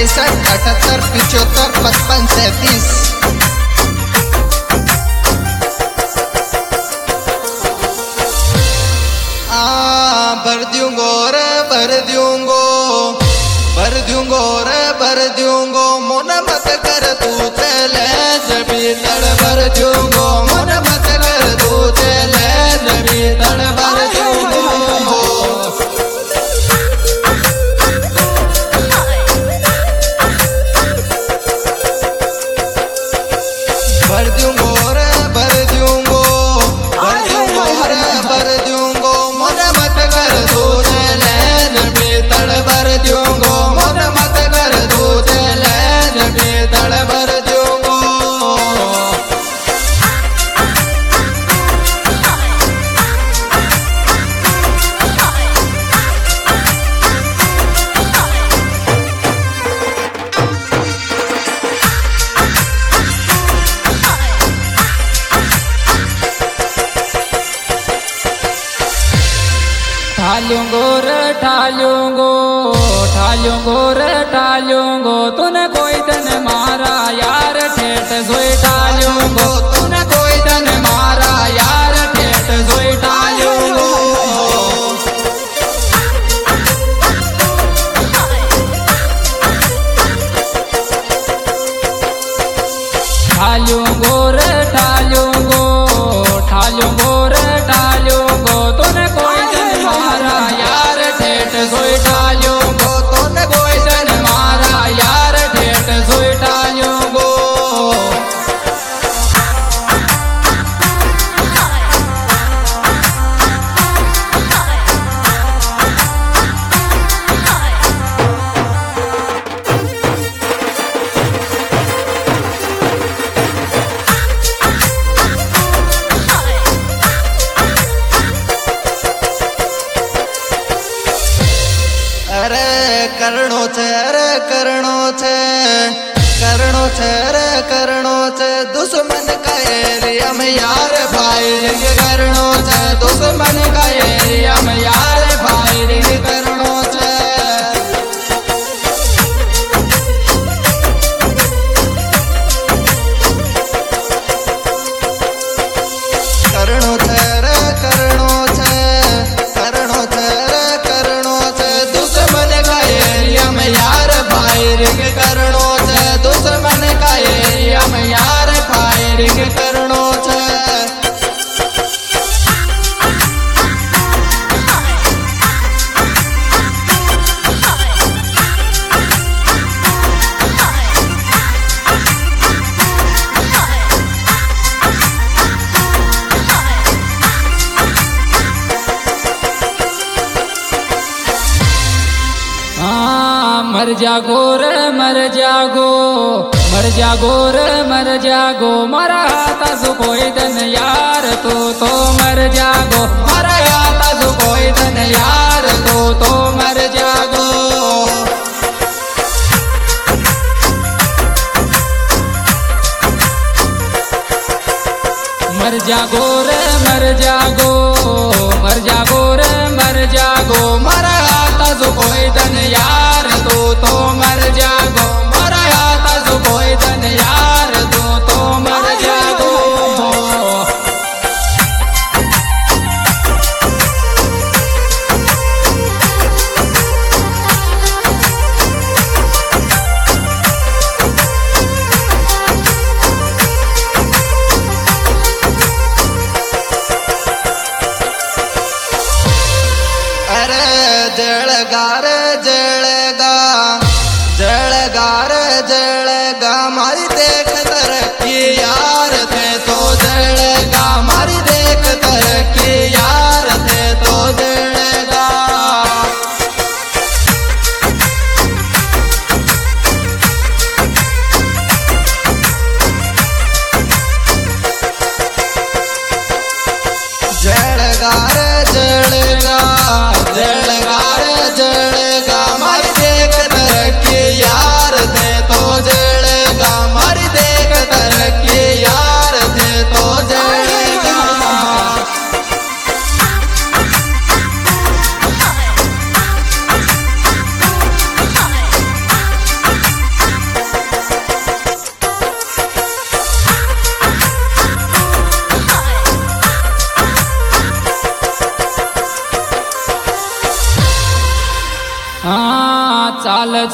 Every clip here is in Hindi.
67 78 55 37। भर दूंगो रे भर दूंगो, भर दूंगो रे भर दूंगो, मन मत कर तू चले जबी तड़ भर दूंगो, मन मत कर तू चले जबी तड़ भर दूंगो। भर दूंगो रे भर दूंगो, भर दूंगो रे भर दूंगो, मन मत कर तू चले जबी तड़ भर दूंगो, मन मत कर तू चले जबी तड़ भर दूंगो। ठालूंगो रे ठालूंगो, ठालूंगो रे ठालूंगो, तूने कोई तन मारा यार ठेठ सोई ठालूंगो, तूने कोई तन मारा यार ठेठ सोई ठालूंगो। ठालूंगो रे ठालूंगो, ठालूंगो रे ठालूंगो, तूने कोई तन मारा यार ठेठ सोई ठालूंगो, तूने कोई तन मारा यार ठेठ सोई ठालूंगो। अरे करणो छे, अरे करणो छे, करणो छे रे करणो छे, दुश्मन का एरिया में यार फायरिंग करणो छे, दुश्मन का एरिया में यार फायरिंग करणो छे। करणो छे रे करणो छे, करणो छे रे करणो छे, दुश्मन का एरिया में यार फायरिंग करणो छे, दुश्मन का एरिया में यार फायरिंग करणो छे। मर जागो रे मर जागो, मर जागो रे मर जागो, मरा हाथा सु कोई धन यार तो मर जागो, मरा हाथा सु कोई धन यार तो मर जागो। मर जागो रे मर जागो, मर जागो रे मर जागो, मरा हाथा सु कोई धन यार तो मर जागो, मरा हाथा सु कोई धन यार तो मर जागो।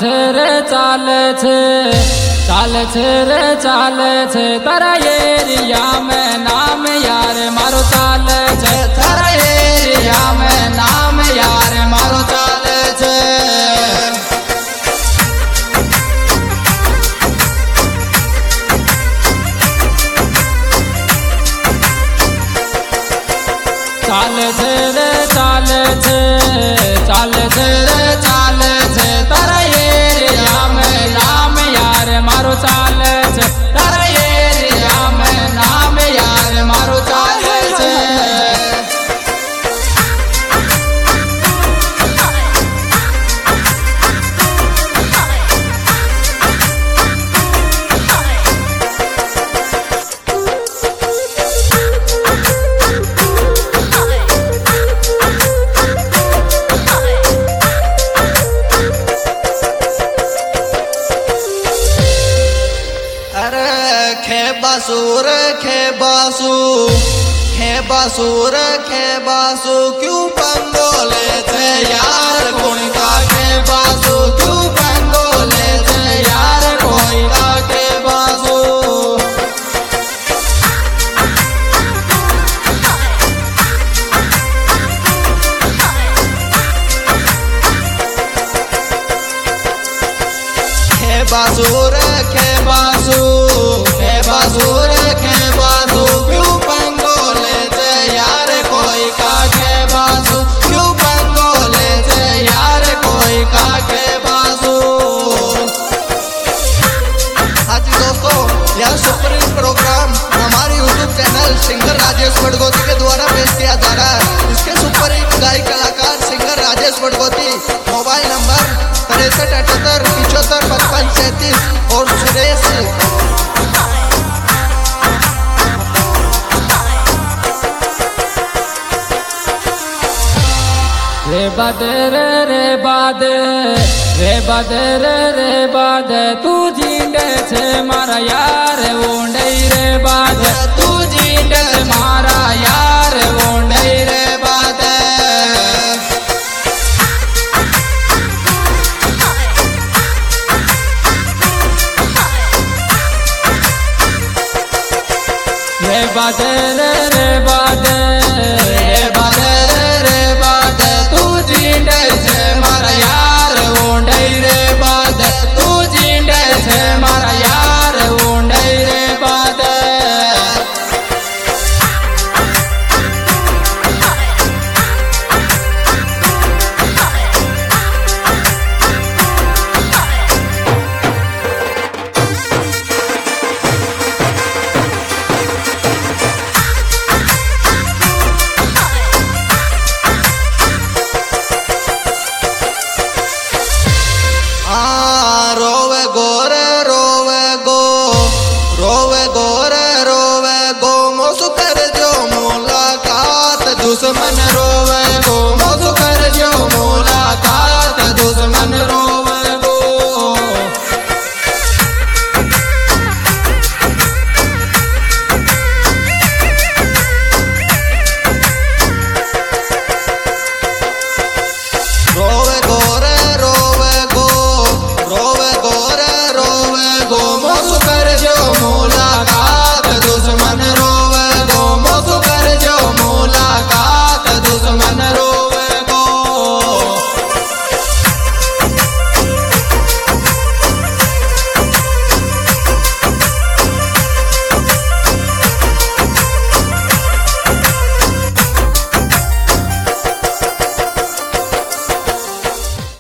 છે રે ચાલે છે ચાલે છે રે ચાલે છે તારા એરિયા મેં નામ યાર મારો ચાલે છે તારા એરિયા મેં નામ યાર મારો ચાલે છે ચાલે છે રે ચાલે છે ચાલે છે રે ચાલે છે તારા એરિયા મેં નામ યાર મારો ચાલે છે તારા એરિયા મેં નામ યાર મારો ચાલે છે खेबासूर खेबासू खेबासूर खेबासू क्यों पंगोले थे यार कोई का खेबासू क्यों पंगोले थे यार कोई का खेबासू खेबासूर खेबासू खेबासूर खेबासू क्यों पंगोले थे यार कोई का खेबासू क्यों पंगोले थे यार कोई का खेबासू। आज दोस्तों यह सुपर हिट प्रोग्राम हमारे YouTube channel singer Rajesh Vadgoti के द्वारा पेश किया जा रहा है। इसके सुपर हिट गायक कलाकार singer Rajesh Vadgoti, mobile number 6378755537 और सुरेश रे बादे रे बादे रे बादे रे बादे तू जींडे छे मारा यार ओंडे रे बादे तू जींडे मारा यार ओंडे रे बादे रे बादे रे बादे रे बादे रे बादे तू जींडे छे मारा यार ओंडे रे बादे तू जींडे छे मारा यार ओंडे रे बादे रोवे गोरे रोवे गो रोवे गोरे रोवे गो मोसु कर जो मुलाकात दुश्मन रोवे गो मोसु कर जो मुलाकात दुश्मन रोवे गो। रोवे गोरे